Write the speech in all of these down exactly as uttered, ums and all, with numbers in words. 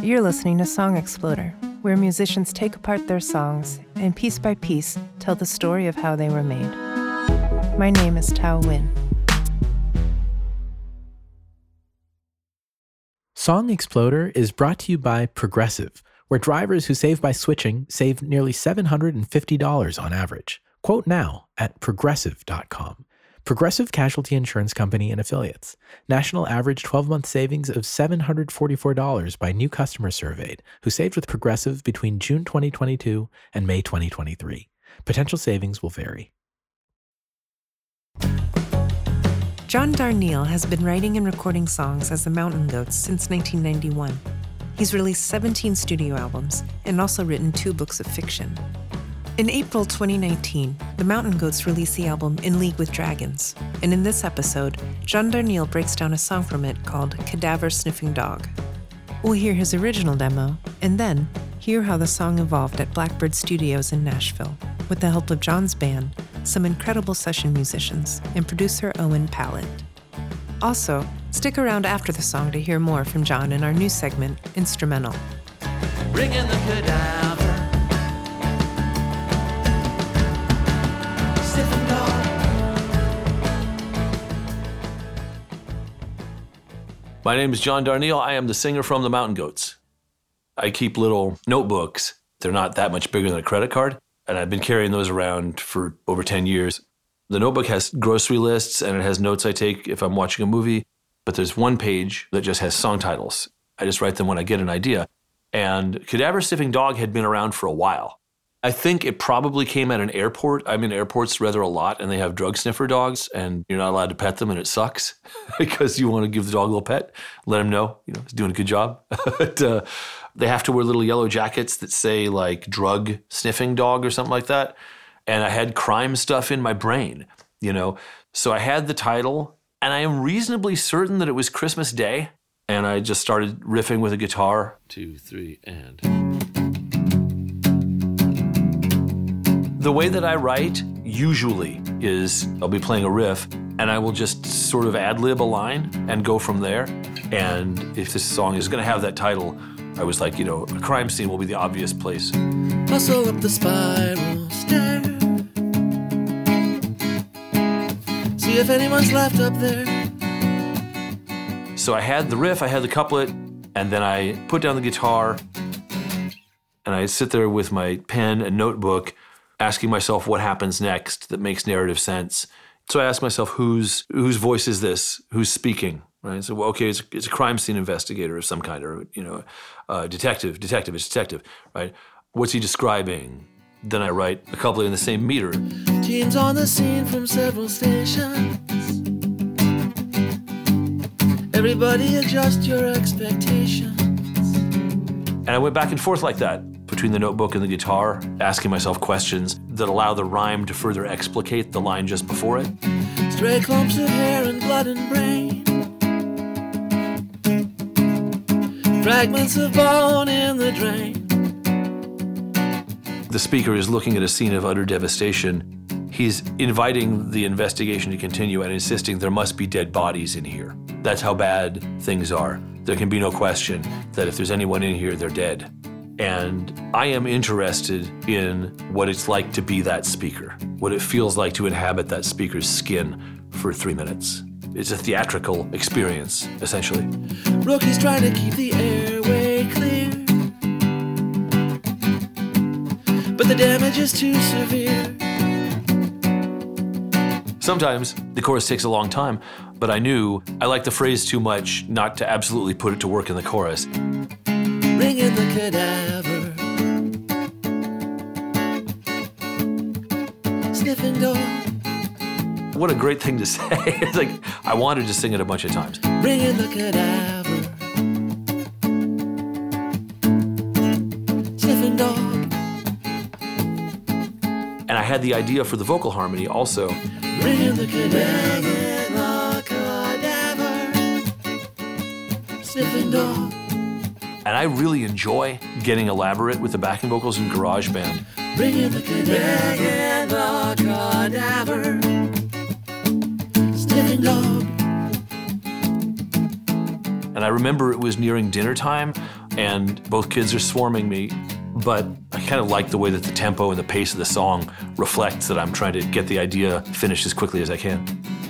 You're listening to Song Exploder, where musicians take apart their songs and piece by piece tell the story of how they were made. My name is Tao Win. Song Exploder is brought to you by Progressive, where drivers who save by switching save nearly seven hundred fifty dollars on average. Quote now at progressive dot com. Progressive Casualty Insurance Company and Affiliates. National average twelve-month savings of seven hundred forty-four dollars by new customers surveyed who saved with Progressive between June twenty twenty-two and May twenty twenty-three. Potential savings will vary. John Darnielle has been writing and recording songs as the Mountain Goats since nineteen ninety-one. He's released seventeen studio albums and also written two books of fiction. In April twenty nineteen, the Mountain Goats released the album In League with Dragons, and in this episode, John Darnielle breaks down a song from it called Cadaver Sniffing Dog. We'll hear his original demo, and then hear how the song evolved at Blackbird Studios in Nashville, with the help of John's band, some incredible session musicians, and producer Owen Pallett. Also, stick around after the song to hear more from John in our new segment, Instrumental. Bring in the cadaver. My name is John Darnielle. I am the singer from the Mountain Goats. I keep little notebooks. They're not that much bigger than a credit card, and I've been carrying those around for over ten years. The notebook has grocery lists, and it has notes I take if I'm watching a movie, but there's one page that just has song titles. I just write them when I get an idea. And Cadaver Sniffing Dog had been around for a while. I think it probably came at an airport. I'm in airports rather a lot, and they have drug sniffer dogs, and you're not allowed to pet them, and it sucks because you want to give the dog a little pet, let him know, you know, he's doing a good job. but, uh, they have to wear little yellow jackets that say like drug sniffing dog or something like that. And I had crime stuff in my brain, you know. So I had the title, and I am reasonably certain that it was Christmas Day, and I just started riffing with a guitar. Two, three, and... The way that I write usually is I'll be playing a riff and I will just sort of ad-lib a line and go from there. And if this song is going to have that title, I was like, you know, a crime scene will be the obvious place. Hustle up the spiral stair. See if anyone's left up there. So I had the riff, I had the couplet, and then I put down the guitar and I sit there with my pen and notebook asking myself what happens next that makes narrative sense. So I asked myself, whose whose voice is this? Who's speaking? Right? So, well, okay, it's, it's a crime scene investigator of some kind, or, you know, uh, detective, detective, it's detective, right? What's he describing? Then I write a couplet in the same meter. Teams on the scene from several stations. Everybody adjust your expectations. And I went back and forth like that, between the notebook and the guitar, asking myself questions that allow the rhyme to further explicate the line just before it. Stray clumps of hair and blood and brain. Fragments of bone in the drain. The speaker is looking at a scene of utter devastation. He's inviting the investigation to continue and insisting there must be dead bodies in here. That's how bad things are. There can be no question that if there's anyone in here, they're dead. And I am interested in what it's like to be that speaker, what it feels like to inhabit that speaker's skin for three minutes. It's a theatrical experience, essentially. Rookies trying to keep the airway clear, but the damage is too severe. Sometimes the chorus takes a long time, but I knew I liked the phrase too much not to absolutely put it to work in the chorus. Bring in the cadaver. Sniffing dog. What a great thing to say. It's like, I wanted to sing it a bunch of times. Bring in the cadaver. Sniffing dog. And I had the idea for the vocal harmony also. Bring in the cadaver. Bring in the cadaver. Sniffing dog. And I really enjoy getting elaborate with the backing vocals in GarageBand. Bring in the cadaver, bring in the cadaver, sniffing dog. And And I remember it was nearing dinner time, and both kids are swarming me, but I kind of like the way that the tempo and the pace of the song reflects that I'm trying to get the idea finished as quickly as I can.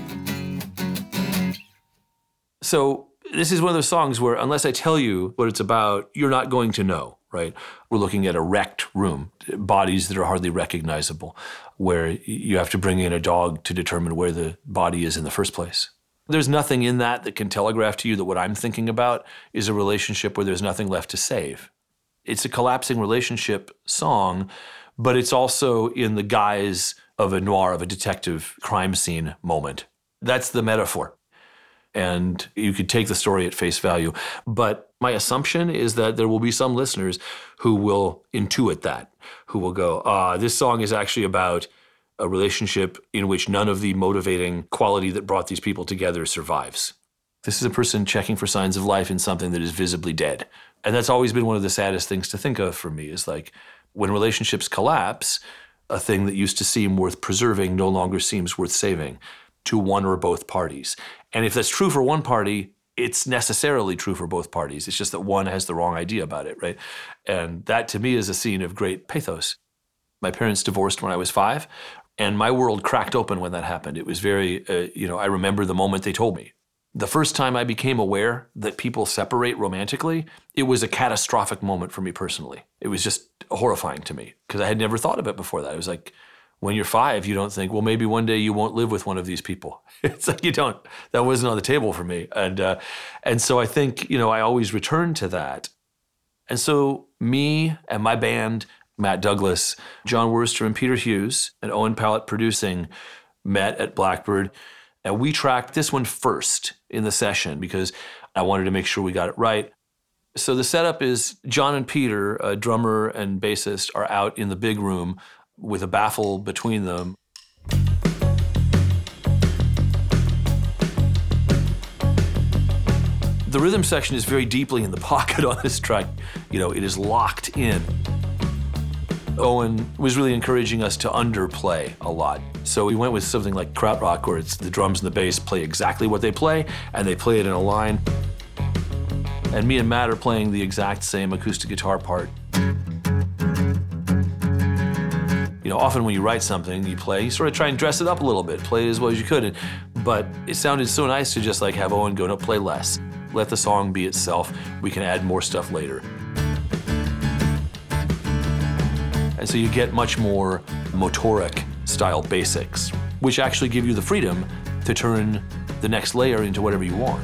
So this is one of those songs where unless I tell you what it's about, you're not going to know, right? We're looking at a wrecked room, bodies that are hardly recognizable, where you have to bring in a dog to determine where the body is in the first place. There's nothing in that that can telegraph to you that what I'm thinking about is a relationship where there's nothing left to save. It's a collapsing relationship song, but it's also in the guise of a noir, of a detective crime scene moment. That's the metaphor. And you could take the story at face value. But my assumption is that there will be some listeners who will intuit that, who will go, ah, this song is actually about a relationship in which none of the motivating quality that brought these people together survives. This is a person checking for signs of life in something that is visibly dead. And that's always been one of the saddest things to think of for me, is like when relationships collapse, a thing that used to seem worth preserving no longer seems worth saving to one or both parties. And if that's true for one party, it's necessarily true for both parties. It's just that one has the wrong idea about it, right? And that to me is a scene of great pathos. My parents divorced when I was five, and my world cracked open when that happened. It was very, uh, you know, I remember the moment they told me. The first time I became aware that people separate romantically, it was a catastrophic moment for me personally. It was just horrifying to me because I had never thought of it before that. It was like, when you're five, you don't think, well, maybe one day you won't live with one of these people. It's like you don't. That wasn't on the table for me. And uh, and so I think, you know, I always return to that. And so me and my band, Matt Douglas, John Worster and Peter Hughes, and Owen Pallett producing, met at Blackbird. And we tracked this one first in the session because I wanted to make sure we got it right. So the setup is John and Peter, a drummer and bassist, are out in the big room with a baffle between them. The rhythm section is very deeply in the pocket on this track. You know, it is locked in. Owen was really encouraging us to underplay a lot. So we went with something like krautrock, where it's the drums and the bass play exactly what they play, and they play it in a line. And me and Matt are playing the exact same acoustic guitar part. You know, often when you write something, you play, you sort of try and dress it up a little bit, play it as well as you could. But it sounded so nice to just like have Owen go, no, play less. Let the song be itself. We can add more stuff later. And so you get much more motoric style basics, which actually give you the freedom to turn the next layer into whatever you want.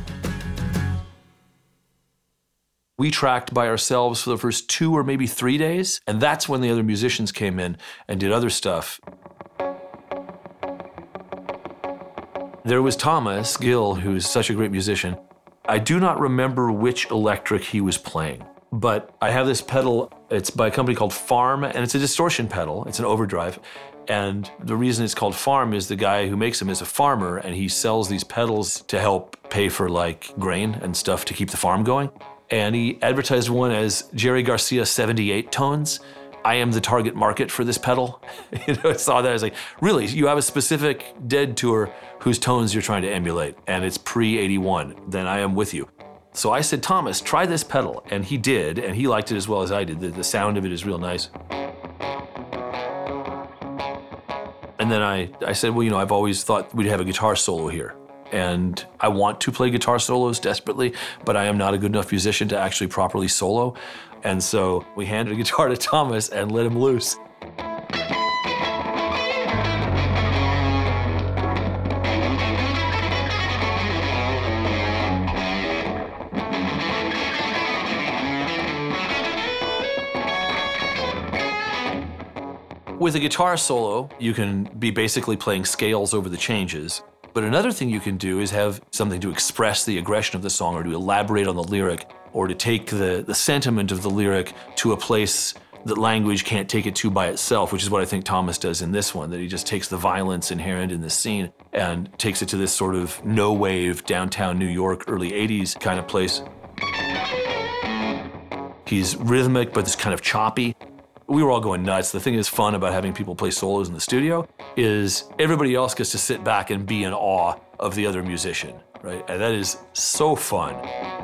We tracked by ourselves for the first two or maybe three days, and that's when the other musicians came in and did other stuff. There was Thomas Gill, who's such a great musician. I do not remember which electric he was playing, but I have this pedal. It's by a company called Farm, and it's a distortion pedal. It's an overdrive. And the reason it's called Farm is the guy who makes them is a farmer, and he sells these pedals to help pay for like grain and stuff to keep the farm going. And he advertised one as Jerry Garcia seventy-eight tones. I am the target market for this pedal. You know, I saw that, I was like, really, you have a specific Dead tour whose tones you're trying to emulate, and it's pre eighty-one, then I am with you. So I said, Thomas, try this pedal. And he did, and he liked it as well as I did. The, the sound of it is real nice. And then I, I said, well, you know, I've always thought we'd have a guitar solo here. And I want to play guitar solos desperately, but I am not a good enough musician to actually properly solo. And so we handed a guitar to Thomas and let him loose. With a guitar solo, you can be basically playing scales over the changes. But another thing you can do is have something to express the aggression of the song or to elaborate on the lyric or to take the, the sentiment of the lyric to a place that language can't take it to by itself, which is what I think Thomas does in this one, that he just takes the violence inherent in this scene and takes it to this sort of no-wave downtown New York, early eighties kind of place. He's rhythmic, but it's kind of choppy. We were all going nuts. The thing that's fun about having people play solos in the studio is everybody else gets to sit back and be in awe of the other musician. right? And that is so fun.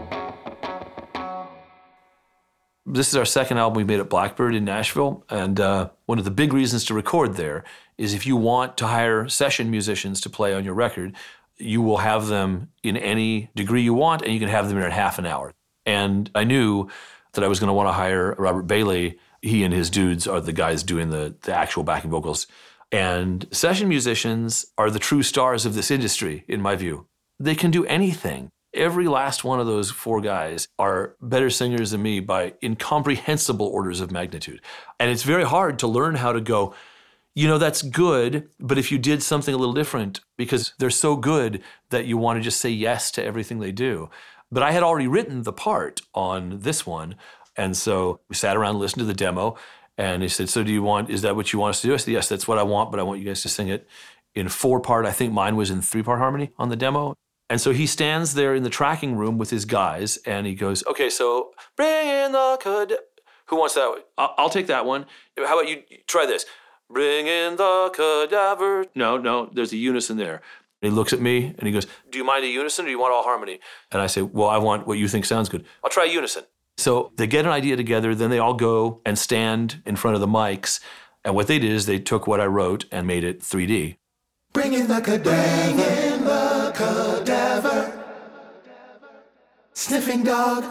This is our second album we made at Blackbird in Nashville, and uh, one of the big reasons to record there is if you want to hire session musicians to play on your record, you will have them in any degree you want, and you can have them in half an hour. And I knew that I was going to want to hire Robert Bailey. He and his dudes are the guys doing the, the actual backing vocals. And session musicians are the true stars of this industry, in my view. They can do anything. Every last one of those four guys are better singers than me by incomprehensible orders of magnitude. And it's very hard to learn how to go, you know, that's good, but if you did something a little different, because they're so good that you want to just say yes to everything they do. But I had already written the part on this one. And so we sat around and listened to the demo. And he said, so do you want, is that what you want us to do? I said, yes, that's what I want, but I want you guys to sing it in four part. I think mine was in three part harmony on the demo. And so he stands there in the tracking room with his guys and he goes, okay, so bring in the cad. Who wants that? I'll, I'll take that one. How about you try this? Bring in the cadaver. No, no, there's a unison there. And he looks at me and he goes, do you mind a unison or do you want all harmony? And I say, well, I want what you think sounds good. I'll try unison. So they get an idea together, then they all go and stand in front of the mics. And what they did is they took what I wrote and made it three D. Bring in the cadaver, bring in the cadaver, sniffing dog.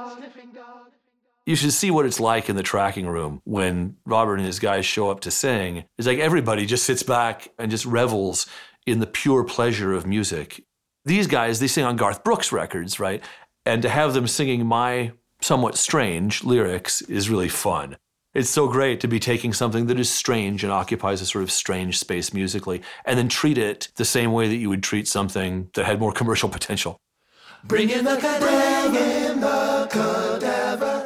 You should see what it's like in the tracking room when Robert and his guys show up to sing. It's like everybody just sits back and just revels in the pure pleasure of music. These guys, they sing on Garth Brooks records, right? And to have them singing my somewhat strange lyrics is really fun. It's so great to be taking something that is strange and occupies a sort of strange space musically and then treat it the same way that you would treat something that had more commercial potential. Bring in the cadaver, bring in the cadaver,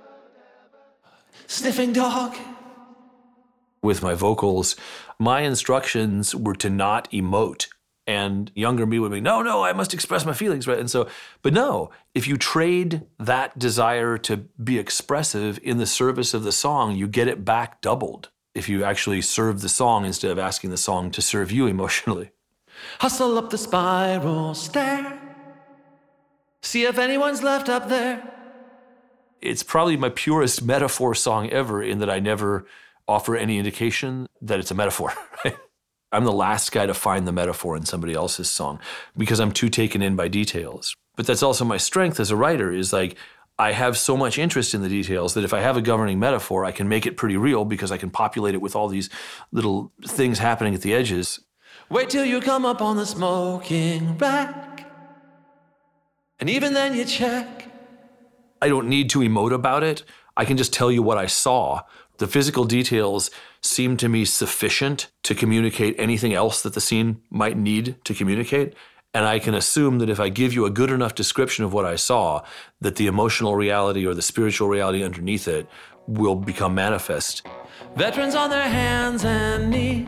sniffing dog. With my vocals, my instructions were to not emote. And younger me would be, no, no, I must express my feelings, right? And so, but no, if you trade that desire to be expressive in the service of the song, you get it back doubled if you actually serve the song instead of asking the song to serve you emotionally. Hustle up the spiral stair, see if anyone's left up there. It's probably my purest metaphor song ever in that I never offer any indication that it's a metaphor, right? I'm the last guy to find the metaphor in somebody else's song because I'm too taken in by details. But that's also my strength as a writer is like, I have so much interest in the details that if I have a governing metaphor, I can make it pretty real because I can populate it with all these little things happening at the edges. Wait till you come up on the smoking rack, and even then you check. I don't need to emote about it. I can just tell you what I saw. The physical details seem to me sufficient to communicate anything else that the scene might need to communicate. And I can assume that if I give you a good enough description of what I saw, that the emotional reality or the spiritual reality underneath it will become manifest. Veterans on their hands and knees,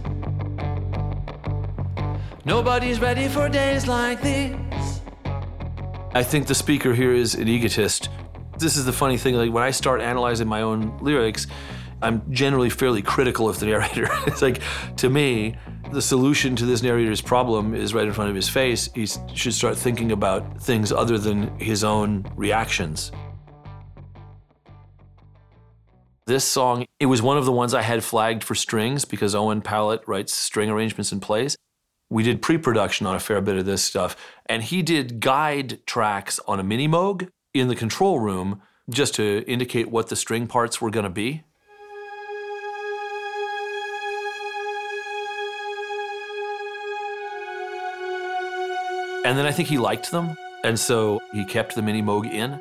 nobody's ready for days like these. I think the speaker here is an egotist. This is the funny thing, like when I start analyzing my own lyrics, I'm generally fairly critical of the narrator. It's like, to me, the solution to this narrator's problem is right in front of his face. He should start thinking about things other than his own reactions. This song, it was one of the ones I had flagged for strings because Owen Pallett writes string arrangements and plays. We did pre-production on a fair bit of this stuff, and he did guide tracks on a mini Moog in the control room just to indicate what the string parts were going to be. And then I think he liked them, and so he kept the mini Moog in.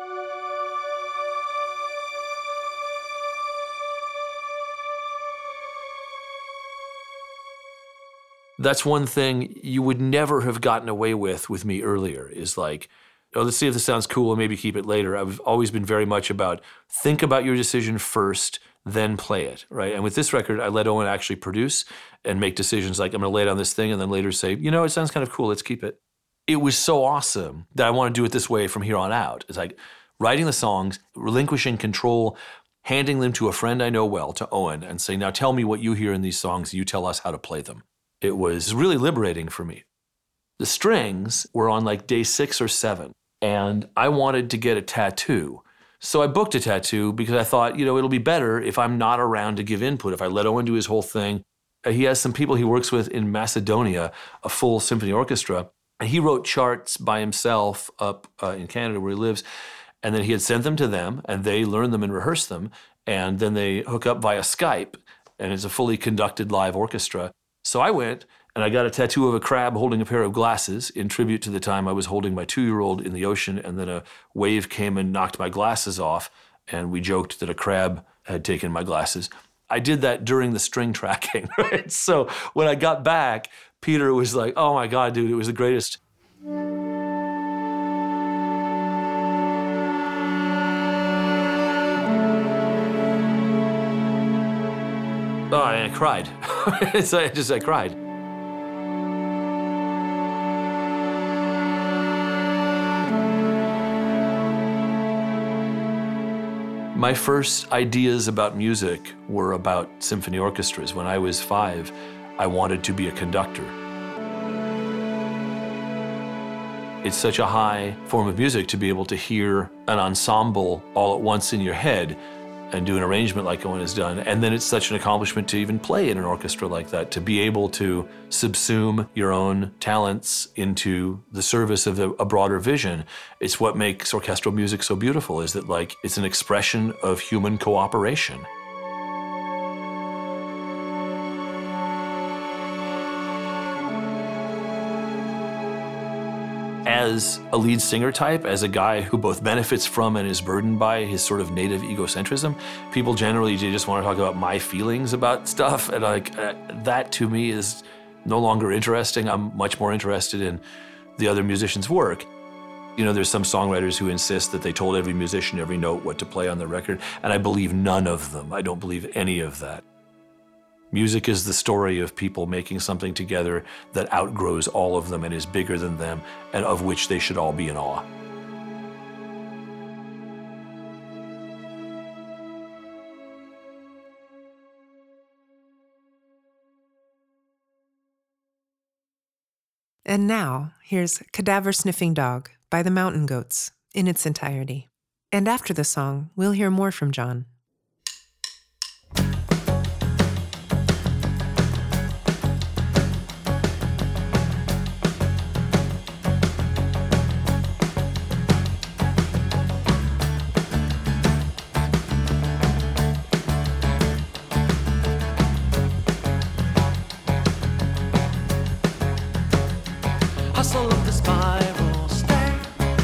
That's one thing you would never have gotten away with with me earlier, is like, oh, let's see if this sounds cool and maybe keep it later. I've always been very much about think about your decision first, then play it, right? And with this record, I let Owen actually produce and make decisions like, I'm going to lay down this thing and then later say, you know, it sounds kind of cool, let's keep it. It was so awesome that I want to do it this way from here on out. It's like writing the songs, relinquishing control, handing them to a friend I know well, to Owen, and saying, now tell me what you hear in these songs, you tell us how to play them. It was really liberating for me. The strings were on like day six or seven, and I wanted to get a tattoo. So I booked a tattoo because I thought, you know, it'll be better if I'm not around to give input, if I let Owen do his whole thing. He has some people he works with in Macedonia, a full symphony orchestra, and he wrote charts by himself up uh, in Canada where he lives, and then he had sent them to them, and they learned them and rehearsed them, and then they hook up via Skype, and it's a fully conducted live orchestra. So I went, and I got a tattoo of a crab holding a pair of glasses in tribute to the time I was holding my two-year-old in the ocean, and then a wave came and knocked my glasses off, and we joked that a crab had taken my glasses. I did that during the string tracking, right? So when I got back, Peter was like, oh my God, dude, it was the greatest. Oh, and I cried. so I just, I cried. My first ideas about music were about symphony orchestras. When I was five, I wanted to be a conductor. It's such a high form of music to be able to hear an ensemble all at once in your head and do an arrangement like Owen has done. And then it's such an accomplishment to even play in an orchestra like that, to be able to subsume your own talents into the service of a, a broader vision. It's what makes orchestral music so beautiful, is that like it's an expression of human cooperation. As a lead singer type, as a guy who both benefits from and is burdened by his sort of native egocentrism, people generally just want to talk about my feelings about stuff, and like uh, that to me is no longer interesting. I'm much more interested in the other musicians' work. You know, there's some songwriters who insist that they told every musician every note what to play on the record, and I believe none of them. I don't believe any of that. Music is the story of people making something together that outgrows all of them and is bigger than them, and of which they should all be in awe. And now, here's Cadaver Sniffing Dog by the Mountain Goats in its entirety. And after the song, we'll hear more from John. Hustle up the spiral stair.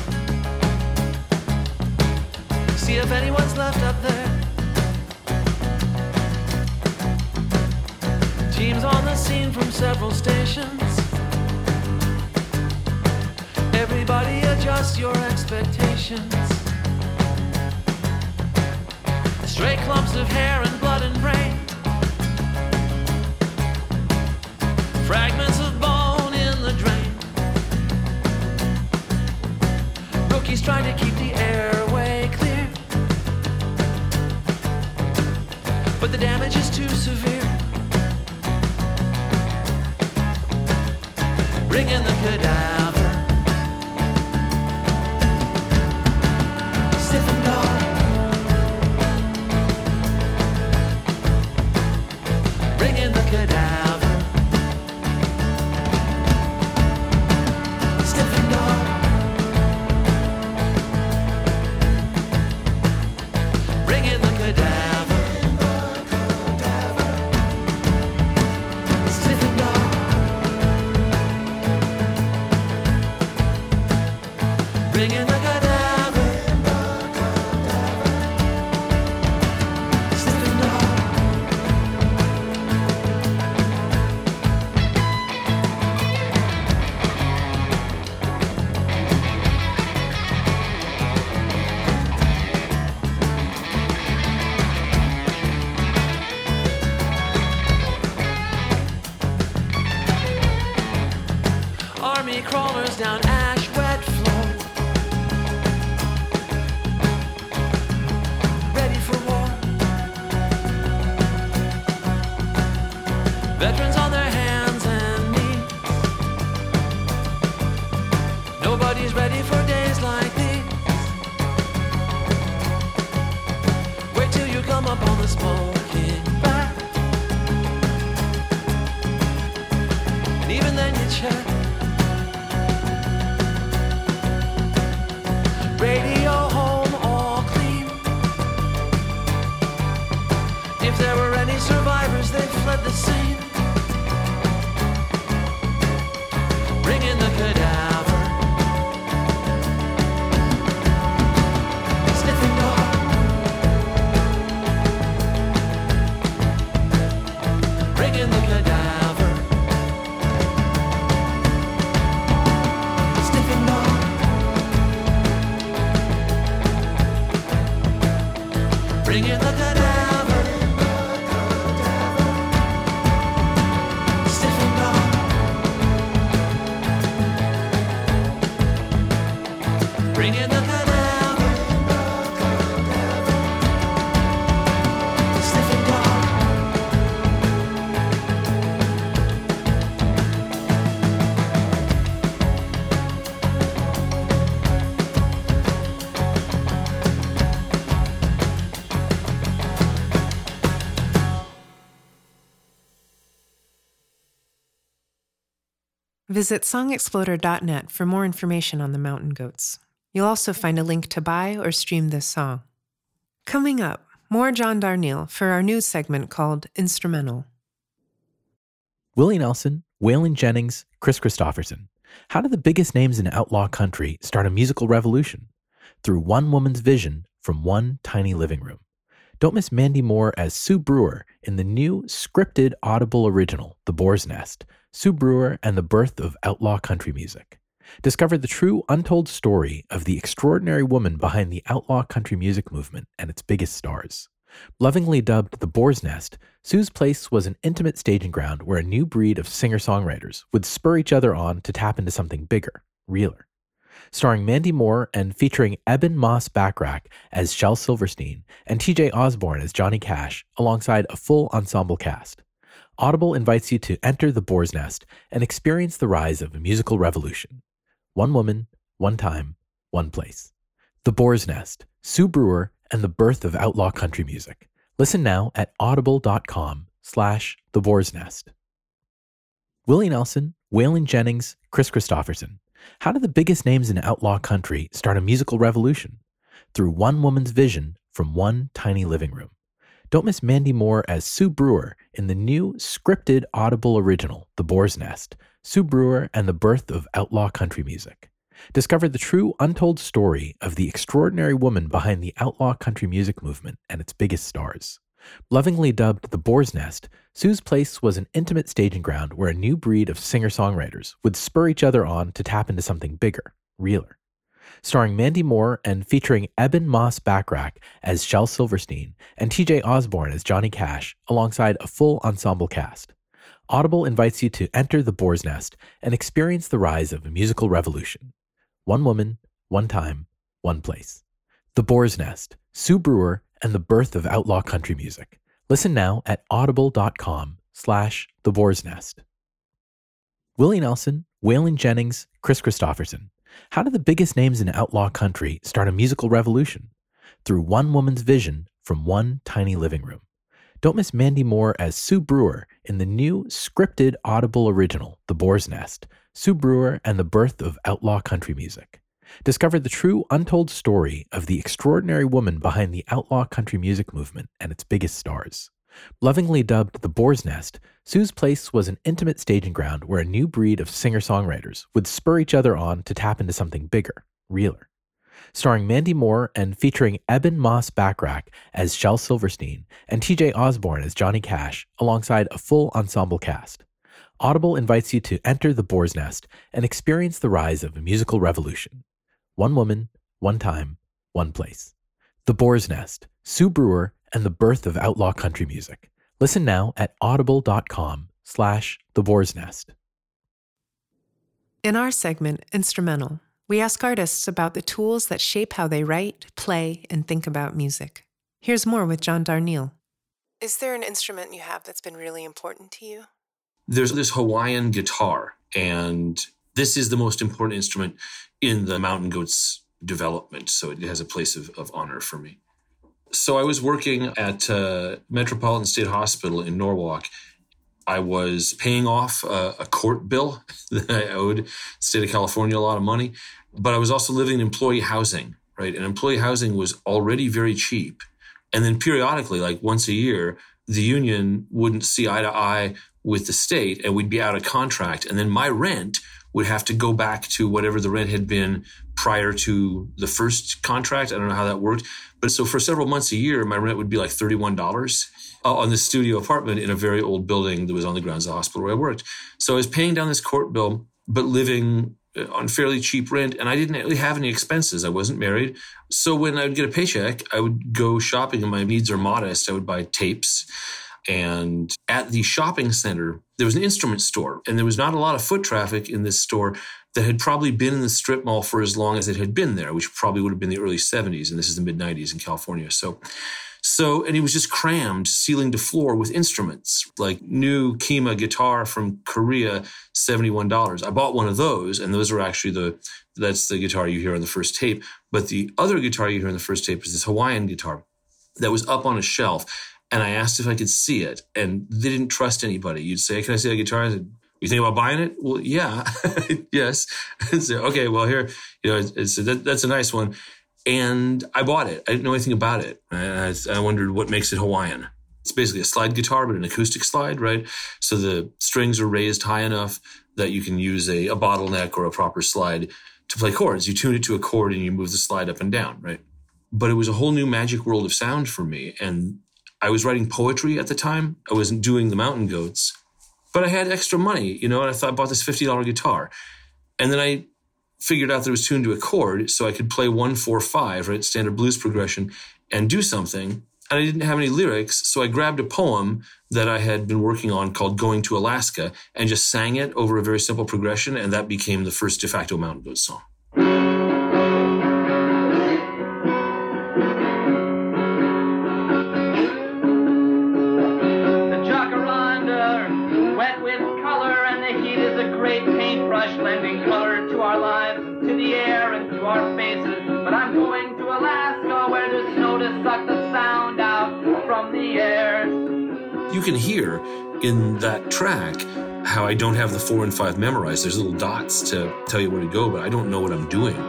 See if anyone's left up there. Teams on the scene from several stations. Everybody adjust your expectations. Stray clumps of hair and blood and brain. Fragments of bone in the drain. Rookies trying to keep the airway clear, but the damage is too severe. Bring in the cadaver. Sniffing dog. Bring in the cadaver. Sniffing dog. Bring in the cadaver. Stiff and dark. Bring in the cadaver. Stiff and dark. Visit song exploder dot net for more information on the Mountain Goats. You'll also find a link to buy or stream this song. Coming up, more John Darnielle for our news segment called Instrumental. Willie Nelson, Waylon Jennings, Kris Kristofferson. How did the biggest names in outlaw country start a musical revolution? Through one woman's vision from one tiny living room. Don't miss Mandy Moore as Sue Brewer in the new scripted Audible original, The Boar's Nest, Sue Brewer and the Birth of Outlaw Country Music. Discover the true untold story of the extraordinary woman behind the outlaw country music movement and its biggest stars. Lovingly dubbed The Boar's Nest, Sue's place was an intimate staging ground where a new breed of singer-songwriters would spur each other on to tap into something bigger, realer. Starring Mandy Moore and featuring Eben Moss Backrack as Shel Silverstein and T J Osborne as Johnny Cash, alongside a full ensemble cast. Audible invites you to enter The Boar's Nest and experience the rise of a musical revolution. One woman, one time, one place. The Boar's Nest, Sue Brewer, and the Birth of Outlaw Country Music. Listen now at audible.com slash The Boar's Nest. Willie Nelson, Waylon Jennings, Kris Kristofferson. How did the biggest names in outlaw country start a musical revolution? Through one woman's vision from one tiny living room. Don't miss Mandy Moore as Sue Brewer in the new scripted Audible original, The Boar's Nest, Sue Brewer and the Birth of Outlaw Country Music. Discover the true untold story of the extraordinary woman behind the outlaw country music movement and its biggest stars. Lovingly dubbed The Boar's Nest, Sue's place was an intimate staging ground where a new breed of singer-songwriters would spur each other on to tap into something bigger, realer. Starring Mandy Moore and featuring Eben Moss Backrack as Shel Silverstein and T J Osborne as Johnny Cash, alongside a full ensemble cast. Audible invites you to enter The Boar's Nest and experience the rise of a musical revolution. One woman, one time, one place. The Boar's Nest, Sue Brewer, and the Birth of Outlaw Country Music. Listen now at audible.com slash The Boar's Nest. Willie Nelson, Waylon Jennings, Kris Kristofferson. How did the biggest names in outlaw country start a musical revolution? Through one woman's vision from one tiny living room. Don't miss Mandy Moore as Sue Brewer in the new scripted Audible original, The Boar's Nest, Sue Brewer and the Birth of Outlaw Country Music. Discover the true untold story of the extraordinary woman behind the outlaw country music movement and its biggest stars. Lovingly dubbed The Boar's Nest, Sue's place was an intimate staging ground where a new breed of singer-songwriters would spur each other on to tap into something bigger, realer. Starring Mandy Moore and featuring Eben Moss Backrack as Shel Silverstein and T J Osborne as Johnny Cash, alongside a full ensemble cast. Audible invites you to enter The Boar's Nest and experience the rise of a musical revolution. One woman, one time, one place. The Boar's Nest, Sue Brewer, and the Birth of Outlaw Country Music. Listen now at audible.com slash The Boar's Nest. In our segment, Instrumental, we ask artists about the tools that shape how they write, play, and think about music. Here's more with John Darnielle. Is there an instrument you have that's been really important to you? There's this Hawaiian guitar, and this is the most important instrument in the Mountain Goats development, so it has a place of, of honor for me. So I was working at uh, Metropolitan State Hospital in Norwalk. I was paying off a, a court bill that I owed the state of California a lot of money, but I was also living in employee housing, right? And employee housing was already very cheap. And then periodically, like once a year, the union wouldn't see eye to eye with the state and we'd be out of contract. And then my rent would have to go back to whatever the rent had been prior to the first contract. I don't know how that worked. But so for several months a year, my rent would be like thirty-one dollars on this studio apartment in a very old building that was on the grounds of the hospital where I worked. So I was paying down this court bill, but living on fairly cheap rent, and I didn't really have any expenses. I wasn't married. So when I would get a paycheck, I would go shopping, and my needs are modest. I would buy tapes. And at the shopping center, there was an instrument store, and there was not a lot of foot traffic in this store that had probably been in the strip mall for as long as it had been there, which probably would have been the early seventies, and this is the mid nineties in California. So, so, and it was just crammed ceiling to floor with instruments, like new Kima guitar from Korea, seventy-one dollars. I bought one of those, and those are actually the, that's the guitar you hear on the first tape. But the other guitar you hear on the first tape is this Hawaiian guitar that was up on a shelf. And I asked if I could see it, and they didn't trust anybody. You'd say, "Can I see that guitar?" I said, "You think about buying it?" "Well, yeah." "Yes." I said, "Okay, well, here, you know, it's, that, that's a nice one." And I bought it. I didn't know anything about it. I, I wondered what makes it Hawaiian. It's basically a slide guitar, but an acoustic slide, right? So the strings are raised high enough that you can use a, a bottleneck or a proper slide to play chords. You tune it to a chord and you move the slide up and down, right? But it was a whole new magic world of sound for me. And I was writing poetry at the time. I wasn't doing the Mountain Goats, but I had extra money, you know, and I thought I bought this fifty dollars guitar. And then I figured out that it was tuned to a chord, so I could play one, four, five, right, standard blues progression, and do something. And I didn't have any lyrics, so I grabbed a poem that I had been working on called Going to Alaska and just sang it over a very simple progression, and that became the first de facto Mountain Goats song. Lending color to our lives, to the air and to our faces. But I'm going to Alaska where there's snow to suck the sound out from the air. You can hear in that track how I don't have the four and five memorized. There's little dots to tell you where to go, but I don't know what I'm doing.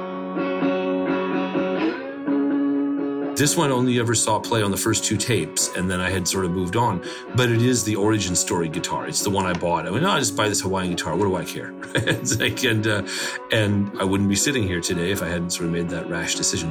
This one only ever saw play on the first two tapes, and then I had sort of moved on. But it is the origin story guitar. It's the one I bought. I went, no, I'll just buy this Hawaiian guitar. What do I care? It's like, and, uh, and I wouldn't be sitting here today if I hadn't sort of made that rash decision.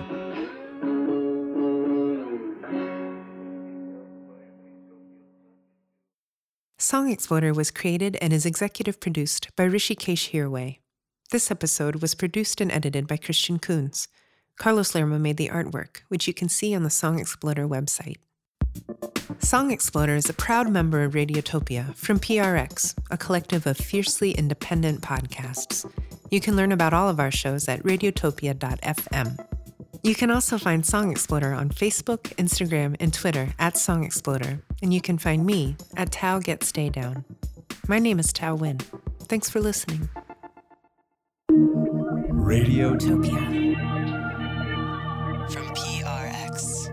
Song Exploder was created and is executive produced by Rishikesh Hirway. This episode was produced and edited by Christian Coons. Carlos Lerma made the artwork, which you can see on the Song Exploder website. Song Exploder is a proud member of Radiotopia from P R X, a collective of fiercely independent podcasts. You can learn about all of our shows at radiotopia dot f m. You can also find Song Exploder on Facebook, Instagram, and Twitter at Song Exploder, and you can find me at Tao Get Stay Down. My name is Tao Win. Thanks for listening. Radiotopia. From P R X.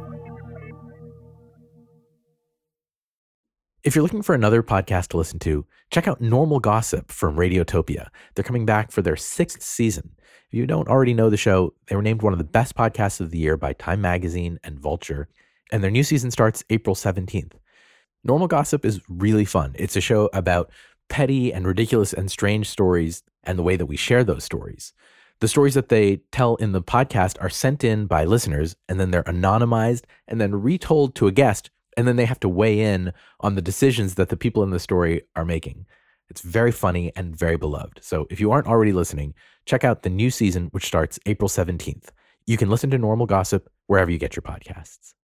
If you're looking for another podcast to listen to, check out Normal Gossip from Radiotopia. They're coming back for their sixth season. If you don't already know the show, they were named one of the best podcasts of the year by Time Magazine and Vulture, and their new season starts April seventeenth. Normal Gossip is really fun. It's a show about petty and ridiculous and strange stories and the way that we share those stories. The stories that they tell in the podcast are sent in by listeners, and then they're anonymized and then retold to a guest, and then they have to weigh in on the decisions that the people in the story are making. It's very funny and very beloved. So if you aren't already listening, check out the new season, which starts April seventeenth. You can listen to Normal Gossip wherever you get your podcasts.